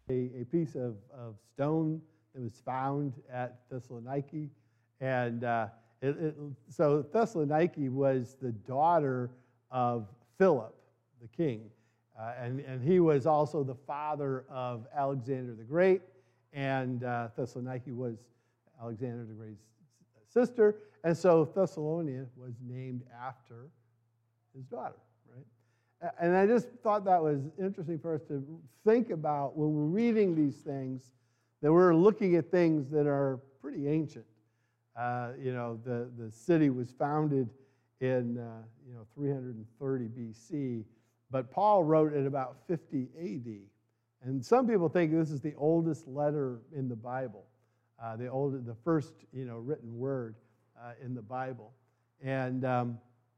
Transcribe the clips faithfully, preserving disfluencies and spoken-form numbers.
a, a piece of, of stone that was found at Thessaloniki. And uh, it, it, so Thessaloniki was the daughter of Philip, the king. Uh, and, and he was also the father of Alexander the Great. And uh, Thessaloniki was Alexander the Great's sister. And so Thessalonia was named after his daughter, right? And I just thought that was interesting for us to think about when we're reading these things, that we're looking at things that are pretty ancient. Uh, you know, the, the city was founded in, uh, you know, three thirty B C, but Paul wrote it about fifty A D. And some people think this is the oldest letter in the Bible, uh, the old, the first, you know, written word uh, in the Bible. And um,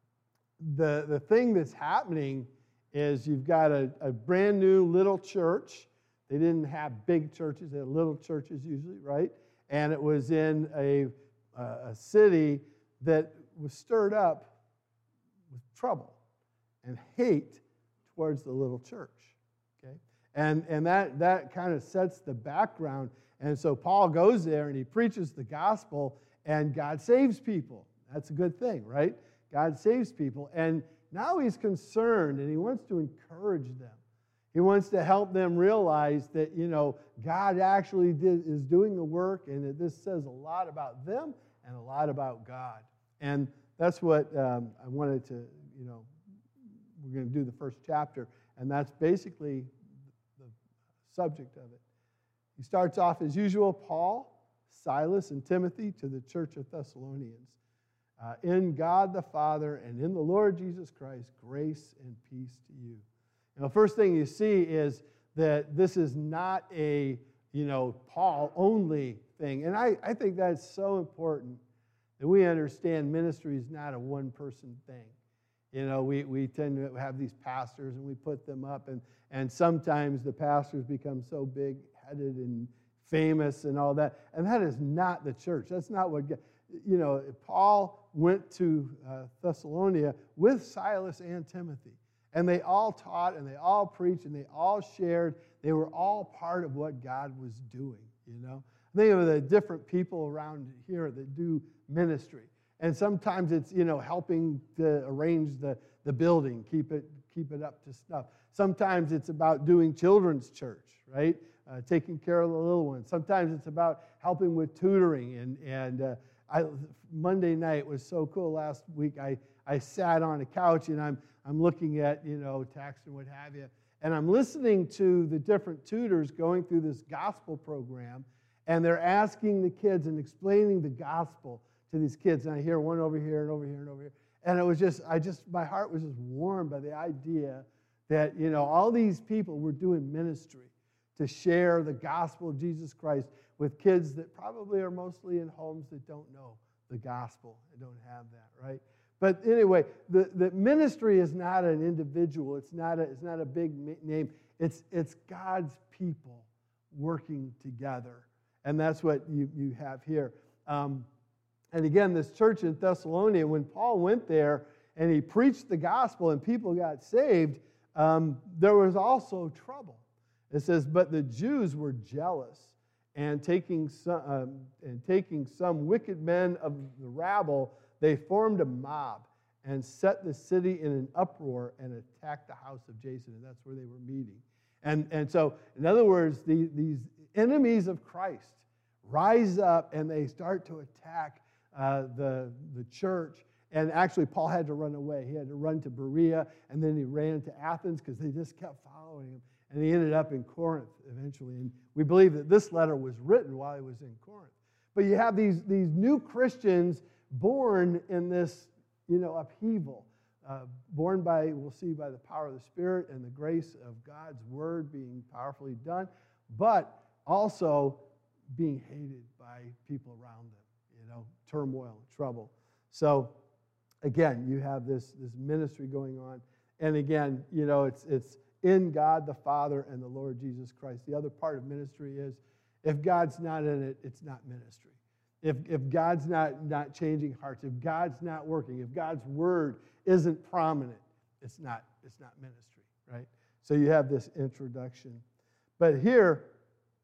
the the thing that's happening is you've got a, a brand new little church. They didn't have big churches; they had little churches usually, right? And it was in a uh, a city that was stirred up with trouble and hate towards the little church. Okay, and and that that kind of sets the background. And so Paul goes there and he preaches the gospel, and God saves people. That's a good thing, right? God saves people, and now he's concerned, and he wants to encourage them. He wants to help them realize that, you know, God actually did, is doing the work, and that this says a lot about them and a lot about God. And that's what um, I wanted to, you know, we're going to do the first chapter, and that's basically the subject of it. He starts off as usual, Paul, Silas, and Timothy to the church of Thessalonians. Uh, in God the Father and in the Lord Jesus Christ, grace and peace to you. And the first thing you see is that this is not a, you know, Paul-only thing. And I, I think that's so important that we understand ministry is not a one-person thing. You know, we, we tend to have these pastors and we put them up, and, and sometimes the pastors become so big-headed and famous and all that. And that is not the church. That's not what, you know, Paul went to uh, Thessalonica with Silas and Timothy. And they all taught and they all preached and they all shared. They were all part of what God was doing, you know. Think of the different people around here that do ministry. And sometimes it's, you know, helping to arrange the, the building, keep it keep it up to snuff. Sometimes it's about doing children's church, right? Uh, taking care of the little ones. Sometimes it's about helping with tutoring. And, and uh, I, Monday night was so cool. Last week I, I sat on a couch and I'm I'm looking at, you know, text and what have you, and I'm listening to the different tutors going through this gospel program, and they're asking the kids and explaining the gospel to these kids. And I hear one over here and over here and over here, and it was just, I just, my heart was just warmed by the idea that, you know, all these people were doing ministry to share the gospel of Jesus Christ with kids that probably are mostly in homes that don't know the gospel and don't have that, right? But anyway, the, the ministry is not an individual. It's not a, it's not a big name. It's, it's God's people working together. And that's what you, you have here. Um, and again, this church in Thessalonica, when Paul went there and he preached the gospel and people got saved, um, there was also trouble. It says, but the Jews were jealous, and taking some, um, and taking some wicked men of the rabble, they formed a mob and set the city in an uproar and attacked the house of Jason, and that's where they were meeting. And, and so, in other words, the, these enemies of Christ rise up and they start to attack uh, the, the church. And actually, Paul had to run away. He had to run to Berea, and then he ran to Athens because they just kept following him. And he ended up in Corinth eventually. And we believe that this letter was written while he was in Corinth. But you have these, these new Christians born in this, you know, upheaval, uh, born by, we'll see, by the power of the Spirit and the grace of God's Word being powerfully done, but also being hated by people around them, you know, turmoil, trouble. So, again, you have this, this ministry going on, and again, you know, it's it's in God the Father and the Lord Jesus Christ. The other part of ministry is, if God's not in it, it's not ministry. If, if God's not, not changing hearts, if God's not working, if God's word isn't prominent, it's not, it's not ministry, right? So you have this introduction. But here,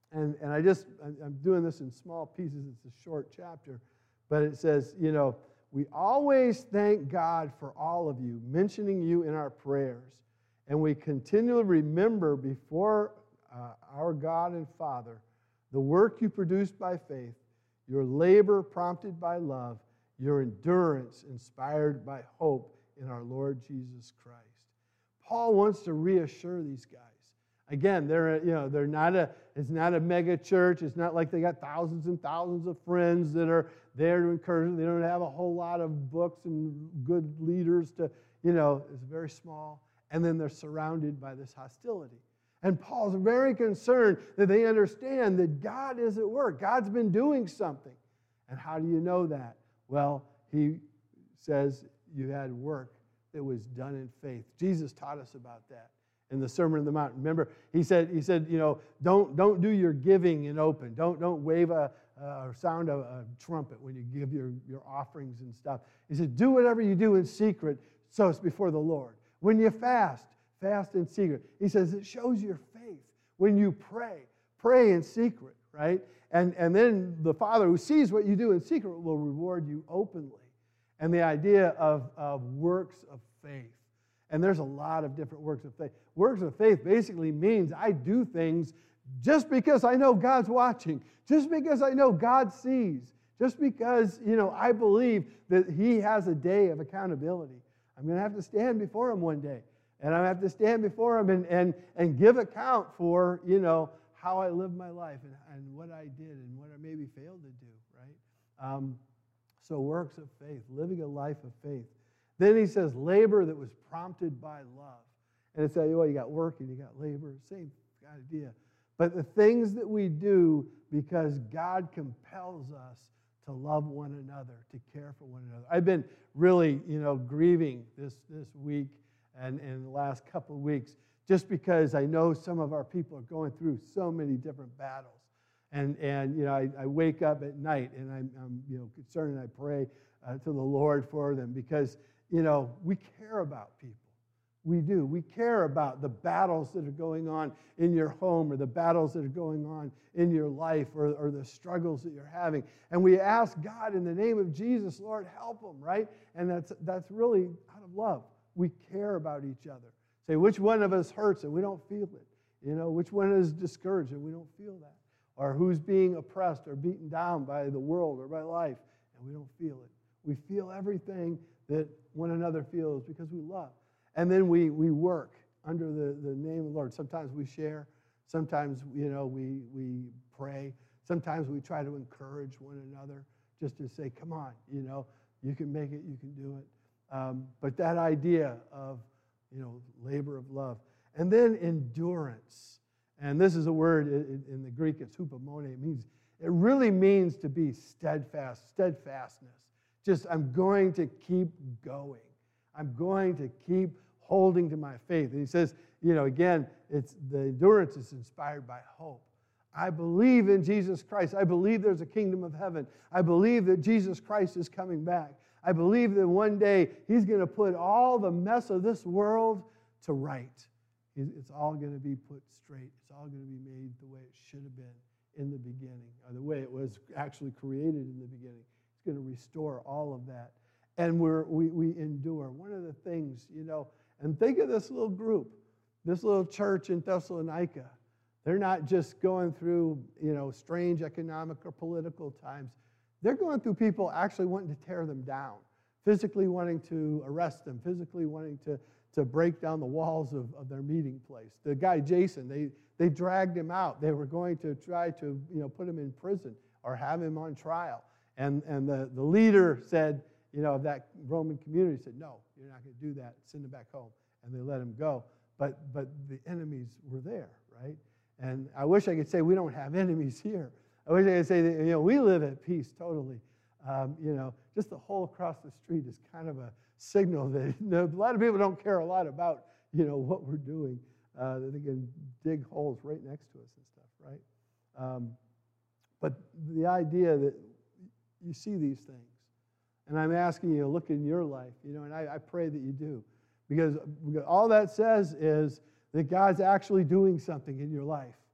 And, and I just, I'm doing this in small pieces. It's a short chapter. But it says, you know, we always thank God for all of you, mentioning you in our prayers. And we continually remember before uh, our God and Father the work you produced by faith, your labor prompted by love, your endurance inspired by hope in our Lord Jesus Christ. Paul wants to reassure these guys. Again, they're, you know, they're not a, it's not a mega church. It's not like they got thousands and thousands of friends that are there to encourage them. They don't have a whole lot of books and good leaders to, you know, it's very small. And then they're surrounded by this hostility. And Paul's very concerned that they understand that God is at work. God's been doing something. And how do you know that? Well, he says you had work that was done in faith. Jesus taught us about that in the Sermon on the Mount. Remember, he said, he said, you know, don't, don't do your giving in open. Don't, don't wave a, or sound a, a trumpet when you give your, your offerings and stuff. He said, do whatever you do in secret, so it's before the Lord. When you fast, fast in secret. He says it shows your faith. When you pray, pray in secret, right? And, and then the Father who sees what you do in secret will reward you openly. And the idea of, of works of faith. And there's a lot of different works of faith. Works of faith basically means I do things just because I know God's watching, just because I know God sees, just because, you know, I believe that He has a day of accountability. I'm going to have to stand before Him one day. And I have to stand before Him and, and, and give account for, you know, how I lived my life and, and what I did and what I maybe failed to do, right? Um, so works of faith, living a life of faith. Then he says labor that was prompted by love. And it's like, well, you got work and you got labor, same idea. But the things that we do because God compels us to love one another, to care for one another. I've been really, you know, grieving this, this week and, and the last couple of weeks just because I know some of our people are going through so many different battles. And, and you know, I, I wake up at night and I'm, I'm you know, concerned and I pray uh, to the Lord for them because, you know, we care about people. We do. We care about the battles that are going on in your home or the battles that are going on in your life or, or the struggles that you're having. And we ask God in the name of Jesus, Lord, help them, right? And that's, that's really out of love. We care about each other. Say, which one of us hurts and we don't feel it? You know, which one is discouraged and we don't feel that? Or who's being oppressed or beaten down by the world or by life and we don't feel it? We feel everything that one another feels because we love. And then we, we work under the, the name of the Lord. Sometimes we share. Sometimes, you know, we, we pray. Sometimes we try to encourage one another just to say, come on, you know, you can make it, you can do it. Um, but that idea of, you know, labor of love. And then endurance. And this is a word in, in the Greek, it's hupomone. It means, it really means to be steadfast, steadfastness. Just, I'm going to keep going. I'm going to keep holding to my faith. And he says, you know, again, it's the endurance is inspired by hope. I believe in Jesus Christ. I believe there's a kingdom of heaven. I believe that Jesus Christ is coming back. I believe that one day He's going to put all the mess of this world to right. It's all going to be put straight. It's all going to be made the way it should have been in the beginning, or the way it was actually created in the beginning. It's going to restore all of that. And we're, we, we endure. One of the things, you know, and think of this little group, this little church in Thessalonica. They're not just going through, you know, strange economic or political times. They're going through people actually wanting to tear them down, physically wanting to arrest them, physically wanting to, to break down the walls of, of their meeting place. The guy, Jason, they, they dragged him out. They were going to try to, you know, put him in prison or have him on trial. And, and the, the leader said, you know, of that Roman community said, no, you're not going to do that. Send him back home. And they let him go. But, but the enemies were there, right? And I wish I could say we don't have enemies here. I wish I could say that, you know, we live at peace totally. Um, you know, just the hole across the street is kind of a signal that, you know, a lot of people don't care a lot about, you know, what we're doing. Uh, they can dig holes right next to us and stuff, right? Um, but the idea that you see these things, and I'm asking you to look in your life, you know, and I, I pray that you do. Because all that says is that God's actually doing something in your life.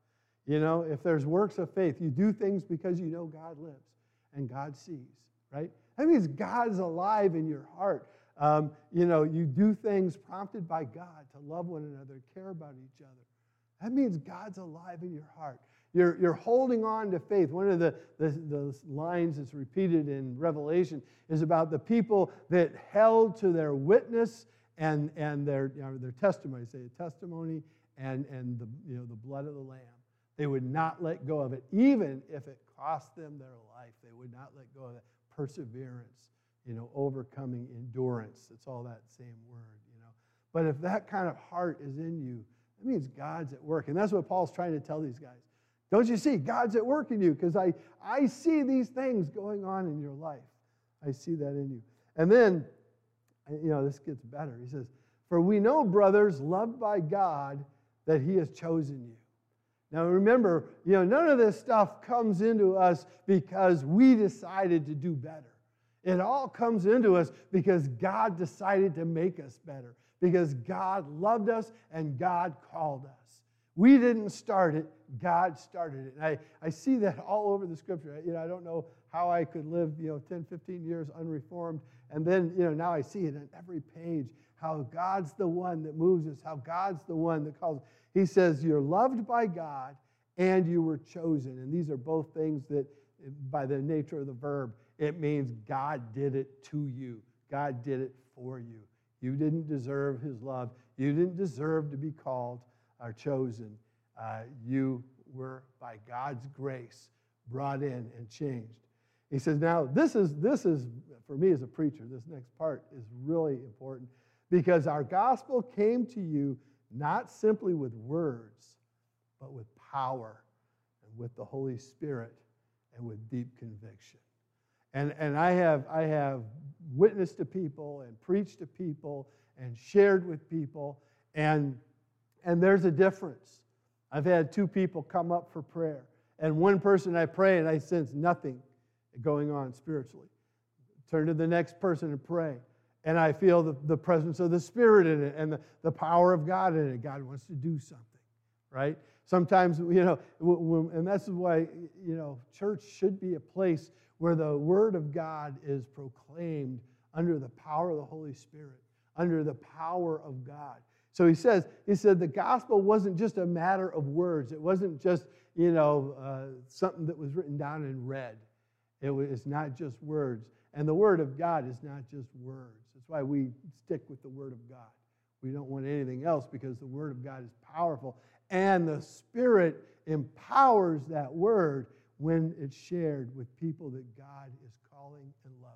You know, if there's works of faith, you do things because you know God lives and God sees, right? That means God's alive in your heart. Um, you know, you do things prompted by God to love one another, care about each other. That means God's alive in your heart. You're, you're holding on to faith. One of the, the, the lines that's repeated in Revelation is about the people that held to their witness and, and their, you know, their testimony, say a testimony and, and the, you know, the blood of the Lamb. They would not let go of it, even if it cost them their life. They would not let go of that perseverance, you know, overcoming endurance. It's all that same word, you know. But if that kind of heart is in you, that means God's at work. And that's what Paul's trying to tell these guys. Don't you see? God's at work in you because I, I see these things going on in your life. I see that in you. And then, you know, this gets better. He says, for we know, brothers, loved by God, that he has chosen you. Now remember, you know, none of this stuff comes into us because we decided to do better. It all comes into us because God decided to make us better, because God loved us and God called us. We didn't start it, God started it. And I, I see that all over the Scripture. You know, I don't know how I could live, you know, ten, fifteen years unreformed, and then, you know, now I see it on every page, how God's the one that moves us, how God's the one that calls us. He says, you're loved by God and you were chosen. And these are both things that, by the nature of the verb, it means God did it to you. God did it for you. You didn't deserve his love. You didn't deserve to be called or chosen. Uh, you were, by God's grace, brought in and changed. He says, now, this is, this is, for me as a preacher, this next part is really important, because our gospel came to you not simply with words, but with power and with the Holy Spirit and with deep conviction. And, and I have, I have witnessed to people and preached to people and shared with people, and, and there's a difference. I've had two people come up for prayer, and one person I pray and I sense nothing going on spiritually. Turn to the next person and pray. And I feel the, the presence of the Spirit in it and the, the power of God in it. God wants to do something, right? Sometimes, you know, and that's why, you know, church should be a place where the Word of God is proclaimed under the power of the Holy Spirit, under the power of God. So he says, he said the gospel wasn't just a matter of words. It wasn't just, you know, uh, something that was written down and read. It was, it's not just words. And the Word of God is not just words. That's why we stick with the Word of God. We don't want anything else because the Word of God is powerful. And the Spirit empowers that Word when it's shared with people that God is calling and loving.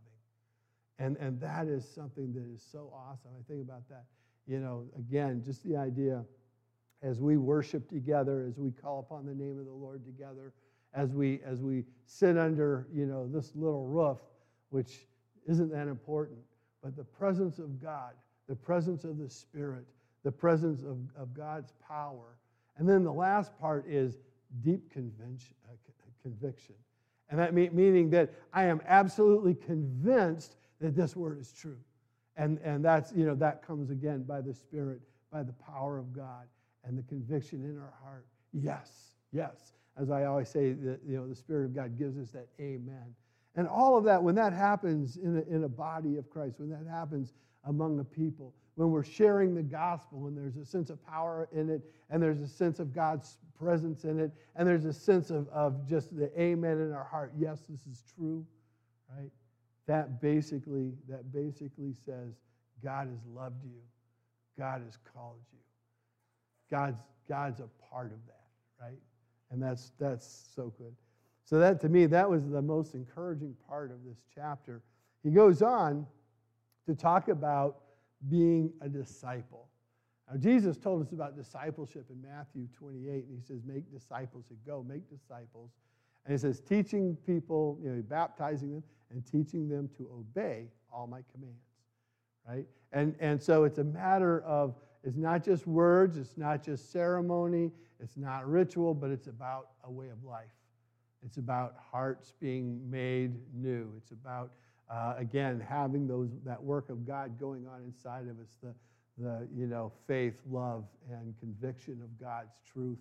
And, and that is something that is so awesome. I think about that. You know, again, just the idea as we worship together, as we call upon the name of the Lord together, as we as we sit under, you know, this little roof, which isn't that important, but the presence of God, the presence of the Spirit, the presence of, of God's power. And then the last part is deep conviction, uh, conviction. And that mean, meaning that I am absolutely convinced that this word is true. And, and that's, you know, that comes again by the Spirit, by the power of God, and the conviction in our heart. Yes, yes. As I always say, the, you know, the Spirit of God gives us that amen. And all of that, when that happens in a, in a body of Christ, when that happens among the people, when we're sharing the gospel and there's a sense of power in it, and there's a sense of God's presence in it, and there's a sense of, of just the amen in our heart, yes, this is true, right? That basically, that basically says God has loved you. God has called you. God's, God's a part of that, right? And that's, that's so good. So that, to me, that was the most encouraging part of this chapter. He goes on to talk about being a disciple. Now, Jesus told us about discipleship in Matthew twenty-eight, and he says, make disciples. He said, go, make disciples. And he says, teaching people, you know, baptizing them, and teaching them to obey all my commands, right? And, and so it's a matter of, it's not just words, it's not just ceremony, it's not ritual, but it's about a way of life. It's about hearts being made new. It's about, uh, again, having those that work of God going on inside of us, the, the you know, faith, love, and conviction of God's truth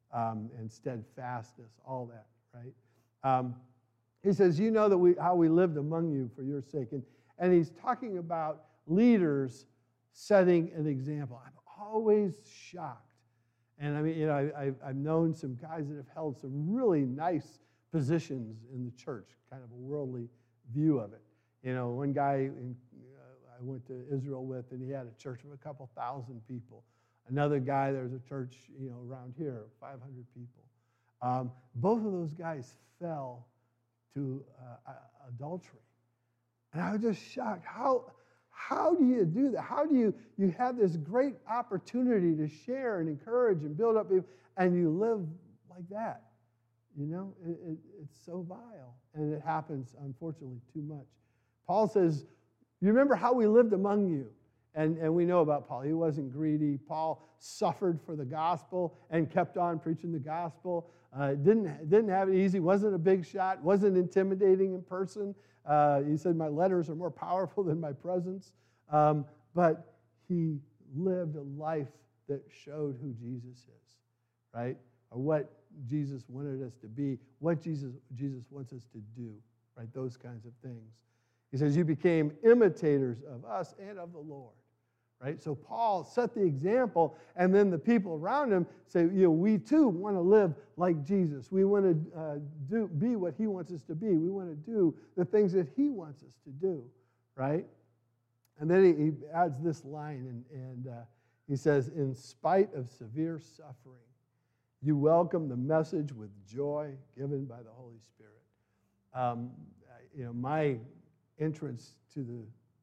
um, and steadfastness, all that, right? Um, he says, you know that we how we lived among you for your sake. And, and he's talking about leaders setting an example. I'm always shocked. And I mean, you know, I, I've, I've known some guys that have held some really nice positions in the church, kind of a worldly view of it. You know, one guy in, uh, I went to Israel with, and he had a church of a couple thousand people. Another guy, there's a church, you know, around here, five hundred people. Um, both of those guys fell to uh, adultery. And I was just shocked. How, how do you do that? How do you, you have this great opportunity to share and encourage and build up people, and you live like that? You know, it, it, it's so vile, and it happens, unfortunately, too much. Paul says, you remember how we lived among you. And, and we know about Paul. He wasn't greedy. Paul suffered for the gospel and kept on preaching the gospel. Uh, didn't, didn't have it easy. Wasn't a big shot. Wasn't intimidating in person. Uh, he said, my letters are more powerful than my presence. Um, but he lived a life that showed who Jesus is, right? Or what Jesus wanted us to be, what Jesus, Jesus wants us to do, right? Those kinds of things. He says, you became imitators of us and of the Lord, right? So Paul set the example, and then the people around him say, you know, we too want to live like Jesus. We want to uh, do be what he wants us to be. We want to do the things that he wants us to do, right? And then he, he adds this line, and, and uh, he says, in spite of severe suffering, you welcome the message with joy given by the Holy Spirit. Um, you know, my entrance to the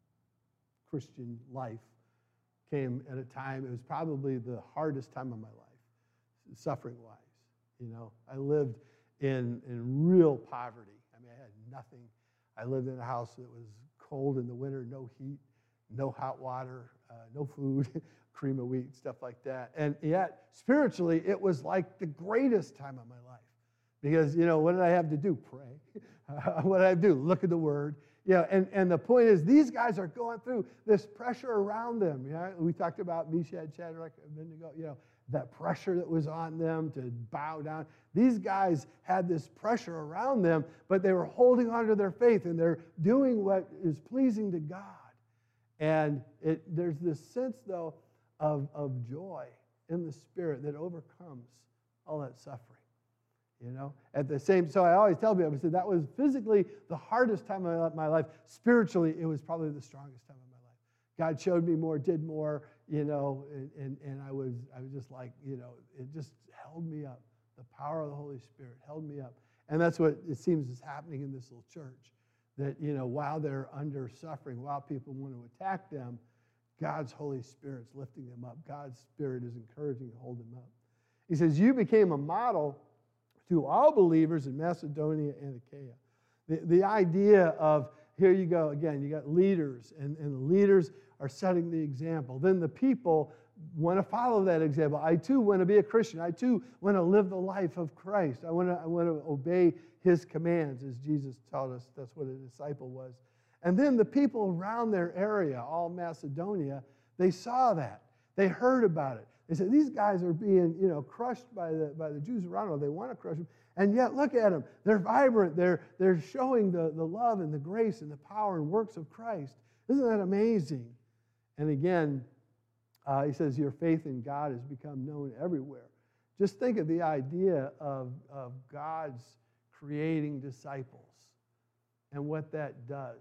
Christian life came at a time, it was probably the hardest time of my life, suffering-wise. You know, I lived in, in real poverty. I mean, I had nothing. I lived in a house that was cold in the winter, no heat, no hot water, uh, no food, cream of wheat, stuff like that. And yet, spiritually, it was like the greatest time of my life. Because, you know, what did I have to do? Pray. What did I do? Look at the Word. Yeah, and, and the point is, these guys are going through this pressure around them. Yeah? We talked about Meshach, Shadrach, Abednego, you know, that pressure that was on them to bow down. These guys had this pressure around them, but they were holding on to their faith, and they're doing what is pleasing to God. And it, there's this sense, though, of, of joy in the Spirit that overcomes all that suffering. You know, at the same, so I always tell people, I said that was physically the hardest time of my life. Spiritually, it was probably the strongest time of my life. God showed me more, did more, you know, and, and, and I was I was just like, you know, it just held me up. The power of the Holy Spirit held me up. And that's what it seems is happening in this little church. That, you know, while they're under suffering, while people want to attack them, God's Holy Spirit's lifting them up. God's Spirit is encouraging to hold them up. He says, you became a model to all believers in Macedonia and Achaia. The, the idea of, here you go again, you got leaders, and, and the leaders are setting the example. Then the people want to follow that example. I too want to be a Christian. I too want to live the life of Christ. I want to, I want to obey his commands, as Jesus taught us. That's what a disciple was. And then the people around their area, all Macedonia, they saw that. They heard about it. They said, these guys are being, you know, crushed by the by the Jews around them. They want to crush them. And yet, look at them. They're vibrant. They're, they're showing the, the love and the grace and the power and works of Christ. Isn't that amazing? And again, uh, he says, your faith in God has become known everywhere. Just think of the idea of, of God's creating disciples and what that does,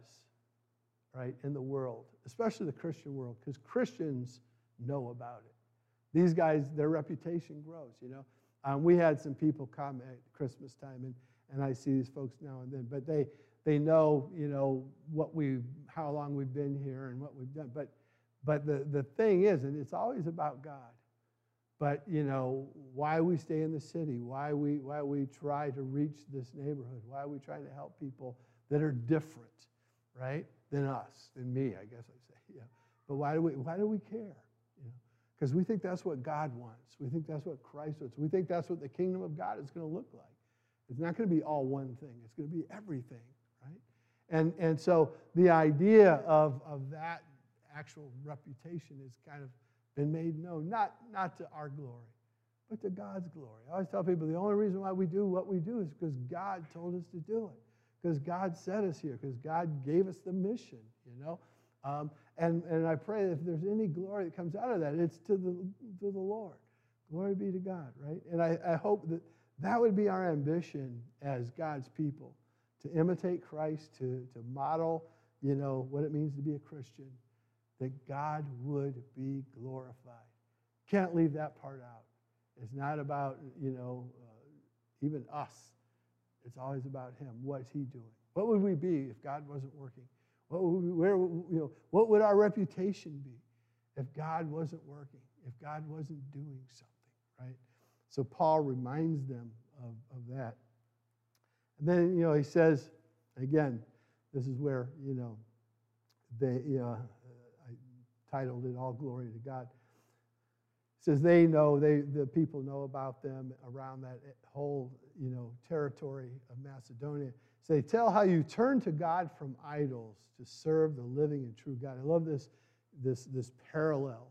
right, in the world, especially the Christian world, because Christians know about it. These guys, their reputation grows, you know. Um, we had some people come at Christmas time, and, and I see these folks now and then, but they they know, you know, what we, how long we've been here and what we've done. But but the, the thing is, and it's always about God. But, you know, why we stay in the city, why we why we try to reach this neighborhood, why are we trying to help people that are different, right, than us, than me, I guess I'd say. Yeah. But why do we why do we care? Because we think that's what God wants. We think that's what Christ wants. We think that's what the kingdom of God is going to look like. It's not going to be all one thing. It's going to be everything, right? And, and so the idea of, of that actual reputation has kind of been made known, not, not to our glory, but to God's glory. I always tell people the only reason why we do what we do is because God told us to do it, because God set us here, because God gave us the mission, you know. Um, and, and I pray that if there's any glory that comes out of that, it's to the, to the Lord. Glory be to God, right? And I, I hope that that would be our ambition as God's people, to imitate Christ, to, to model, you know, what it means to be a Christian, that God would be glorified. Can't leave that part out. It's not about, you know, uh, even us. It's always about Him. What's He doing? What would we be if God wasn't working? What would we, where, you know, what would our reputation be if God wasn't working, if God wasn't doing something, right? So Paul reminds them of, of that. And then, you know, he says, again, this is where, you know, they, you know, I titled it All Glory to God. It says they know, they the people know about them around that whole, you know, territory of Macedonia. So they tell how you turn to God from idols to serve the living and true God. I love this, this, this parallel.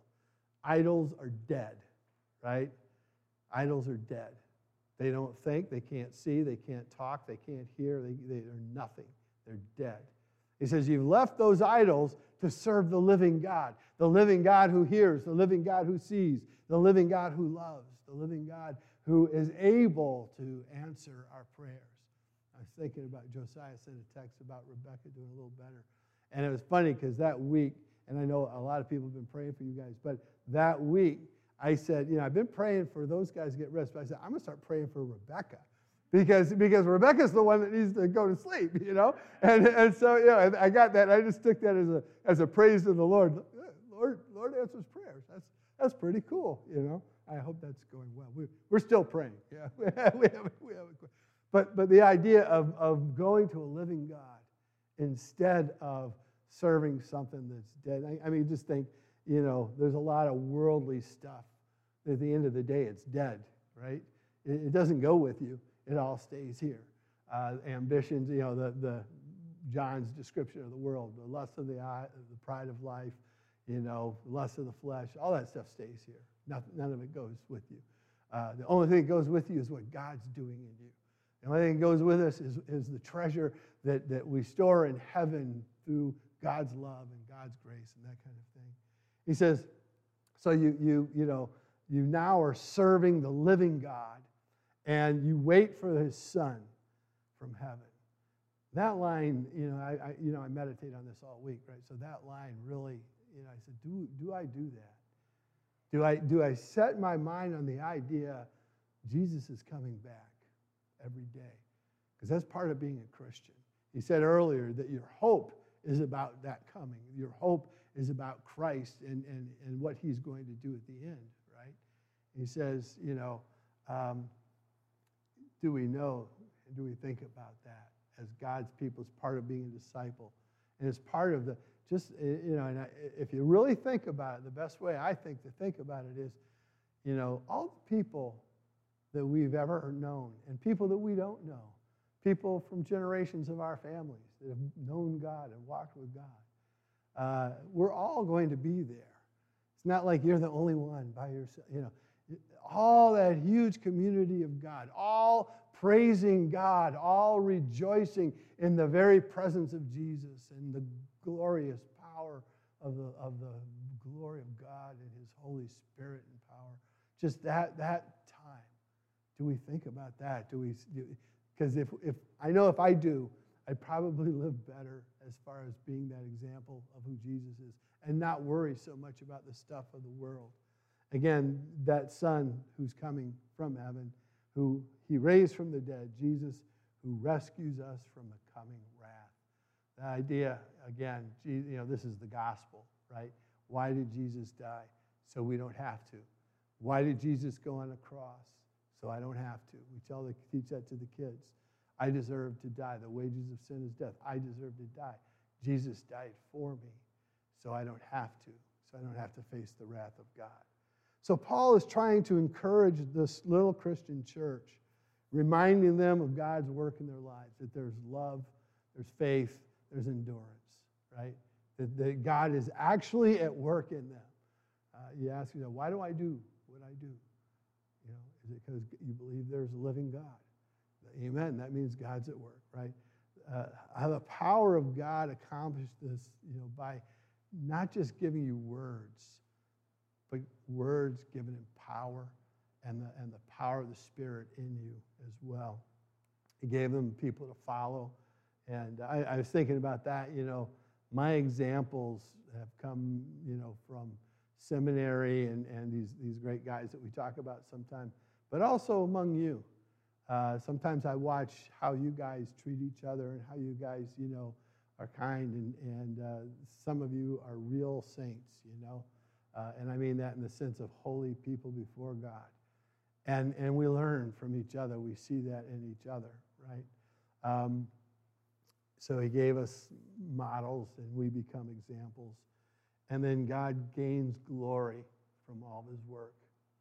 Idols are dead, right? Idols are dead. They don't think, they can't see, they can't talk, they can't hear, they, they are nothing. They're dead. He says, you've left those idols to serve the living God, the living God who hears, the living God who sees, the living God who loves, the living God who is able to answer our prayers. I was thinking about, Josiah sent a text about Rebecca doing a little better. And it was funny because that week, and I know a lot of people have been praying for you guys, but that week, I said, you know, I've been praying for those guys to get rest, but I said, I'm going to start praying for Rebecca. Because, because Rebecca's the one that needs to go to sleep, you know? And, and so, you know, I got that. I just took that as a as a praise to the Lord. Lord, Lord answers prayers. That's that's pretty cool, you know? I hope that's going well. We're, we're still praying. Yeah, we haven't, we haven't, we haven't quit. But, but the idea of, of going to a living God instead of serving something that's dead. I, I mean, just think, you know, there's a lot of worldly stuff. At the end of the day, it's dead, right? It, it doesn't go with you. It all stays here. Uh, ambitions, you know, the, the John's description of the world, the lust of the eye, the pride of life, you know, lust of the flesh, all that stuff stays here. Nothing, none of it goes with you. Uh, the only thing that goes with you is what God's doing in you. The only thing that goes with us is, is the treasure that, that we store in heaven through God's love and God's grace and that kind of thing. He says, so you, you, you know, you now are serving the living God, and you wait for His Son from heaven. That line, you know, I, I, you know, I meditate on this all week, right? So that line really, you know, I said, do, do I do that? Do I, do I set my mind on the idea Jesus is coming back every day? Because that's part of being a Christian. He said earlier that your hope is about that coming. Your hope is about Christ and, and, and what He's going to do at the end, right? He says, you know, um, do we know and do we think about that as God's people, as part of being a disciple? And as part of the, just, you know, and I, if you really think about it, the best way I think to think about it is, you know, all the people that we've ever known and people that we don't know, people from generations of our families that have known God and walked with God, uh, we're all going to be there. It's not like you're the only one by yourself, you know. All that huge community of God, all praising God, all rejoicing in the very presence of Jesus and the glorious power of the, of the glory of God and His Holy Spirit and power. Just that, that time. Do we think about that? Do we? Because if, if I know if I do, I'd probably live better as far as being that example of who Jesus is and not worry so much about the stuff of the world. Again, that Son who's coming from heaven, who He raised from the dead, Jesus, who rescues us from the coming wrath. The idea, again, you know, this is the gospel, right? Why did Jesus die? So we don't have to. Why did Jesus go on a cross? So I don't have to. We tell the, teach that to the kids. I deserve to die. The wages of sin is death. I deserve to die. Jesus died for me, so I don't have to. So I don't have to face the wrath of God. So Paul is trying to encourage this little Christian church, reminding them of God's work in their lives, that there's love, there's faith, there's endurance, right? That, that God is actually at work in them. Uh, you ask yourself, why do I do what I do? You know, Is it because you believe there's a living God? Amen. That means God's at work, right? Uh, how the power of God accomplished this, you know, by not just giving you words, but words given in power, and the and the power of the Spirit in you as well. He gave them people to follow, and I, I was thinking about that. You know, my examples have come, you know, from seminary and and these these great guys that we talk about sometimes, but also among you. Uh, sometimes I watch how you guys treat each other and how you guys, you know, are kind, and, and uh, some of you are real saints, you know, uh, and I mean that in the sense of holy people before God. And, and we learn from each other. We see that in each other, right? Um, so he gave us models, and we become examples. And then God gains glory from all of his work.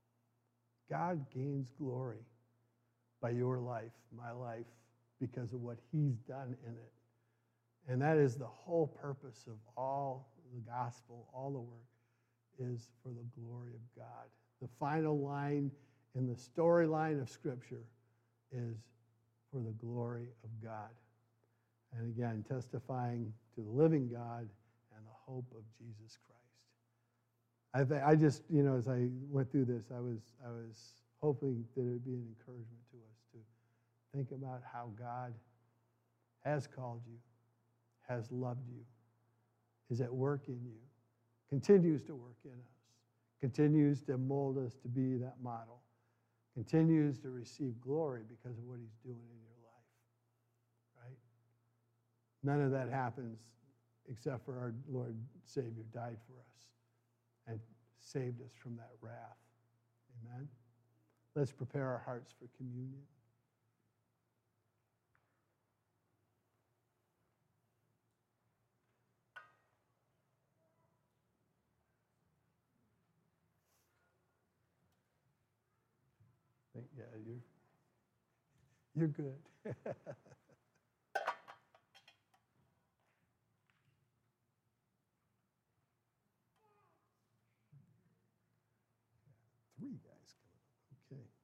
God gains glory by your life, my life, because of what he's done in it. And that is the whole purpose of all the gospel, all the work, is for the glory of God. The final line in the storyline of Scripture is for the glory of God. And again, testifying to the living God and the hope of Jesus Christ. I, th- I just, you know, as I went through this, I was, I was hoping that it would be an encouragement to us to think about how God has called you, has loved you, is at work in you, continues to work in us, continues to mold us to be that model, continues to receive glory because of what he's doing in your life, right? None of that happens except for our Lord Savior died for us and saved us from that wrath. Amen? Let's prepare our hearts for communion. Yeah, you're, you're good. Three guys coming up. Okay.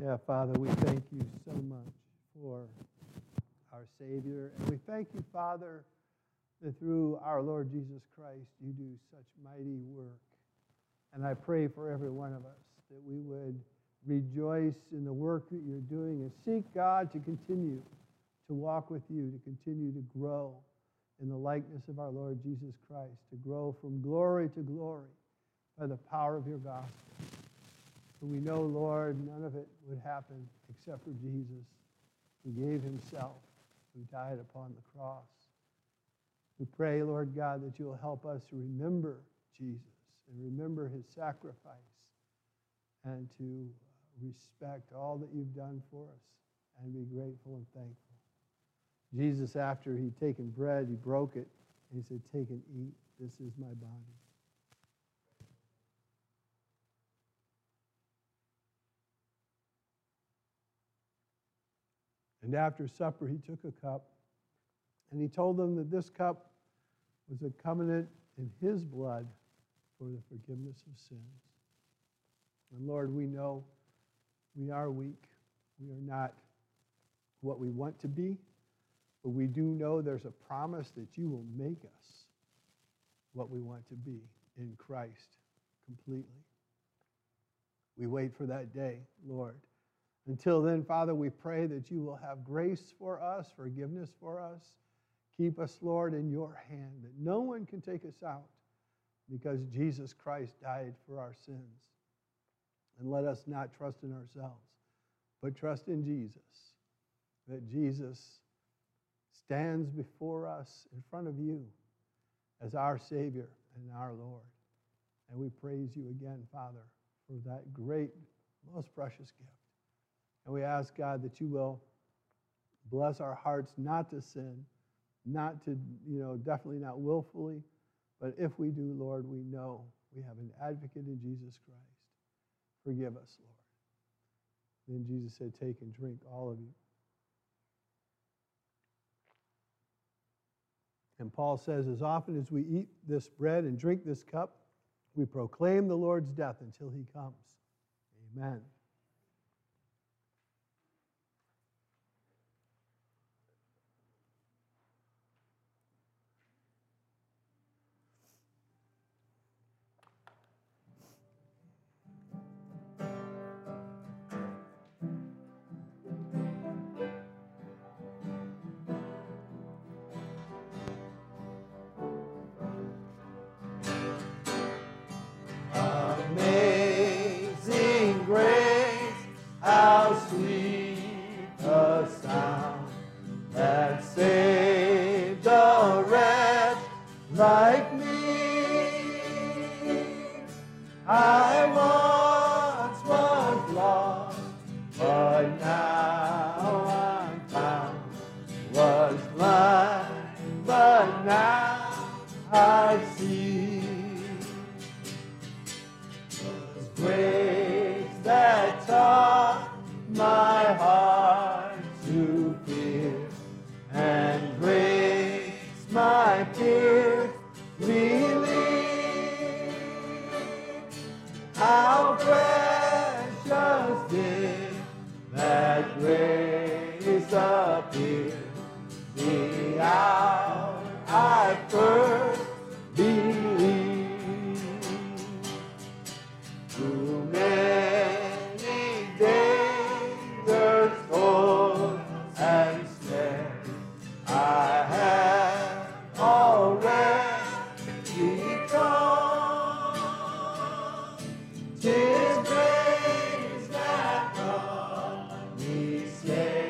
Yeah, Father, we thank you so much for our Savior. And we thank you, Father, that through our Lord Jesus Christ, you do such mighty work. And I pray for every one of us that we would rejoice in the work that you're doing and seek God to continue to walk with you, to continue to grow in the likeness of our Lord Jesus Christ, to grow from glory to glory by the power of your gospel. For we know, Lord, none of it would happen except for Jesus, who gave himself, who died upon the cross. We pray, Lord God, that you will help us to remember Jesus and remember his sacrifice and to respect all that you've done for us and be grateful and thankful. Jesus, after he'd taken bread, he broke it, and he said, "Take and eat. This is my body." And after supper, he took a cup, and he told them that this cup was a covenant in his blood for the forgiveness of sins. And Lord, we know we are weak. We are not what we want to be, but we do know there's a promise that you will make us what we want to be in Christ completely. We wait for that day, Lord. Until then, Father, we pray that you will have grace for us, forgiveness for us. Keep us, Lord, in your hand, that no one can take us out because Jesus Christ died for our sins. And let us not trust in ourselves, but trust in Jesus, that Jesus stands before us in front of you as our Savior and our Lord. And we praise you again, Father, for that great, most precious gift. And we ask, God, that you will bless our hearts not to sin, not to, you know, definitely not willfully, but if we do, Lord, we know we have an advocate in Jesus Christ. Forgive us, Lord. Then Jesus said, "Take and drink, all of you." And Paul says, as often as we eat this bread and drink this cup, we proclaim the Lord's death until he comes. Amen. Amazing grace, how sweet the sound that saved a wretch like me. I once was lost, but now I'm found. Was blind, but now I see. Grace that taught my heart to fear, and grace my tears relieve. How precious did that grace appear the hour I first believed. Through many dangers, toils, and snares, I have already gone. 'Tis grace that brought me safe.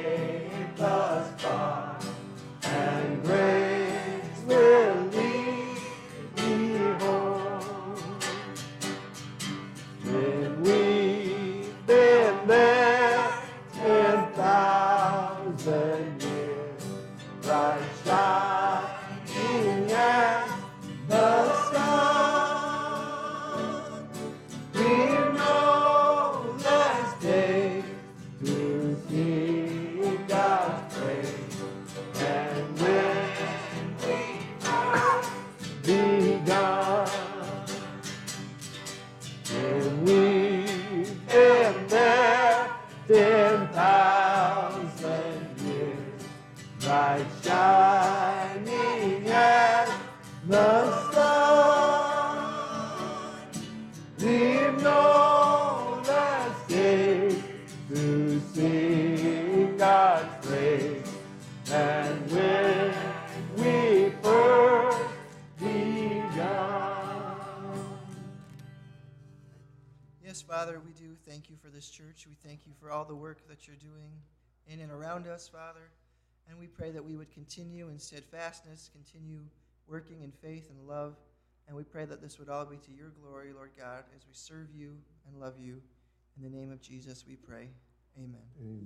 ten thousand years, bright shining as the sun. Leave no less day to sing God's praise, and when we first begun. Yes, Father, we do thank you for this church. We thank you for all the work that you're doing in and around us, Father. And we pray that we would continue in steadfastness, continue working in faith and love. And we pray that this would all be to your glory, Lord God, as we serve you and love you. In the name of Jesus we pray. Amen. Amen.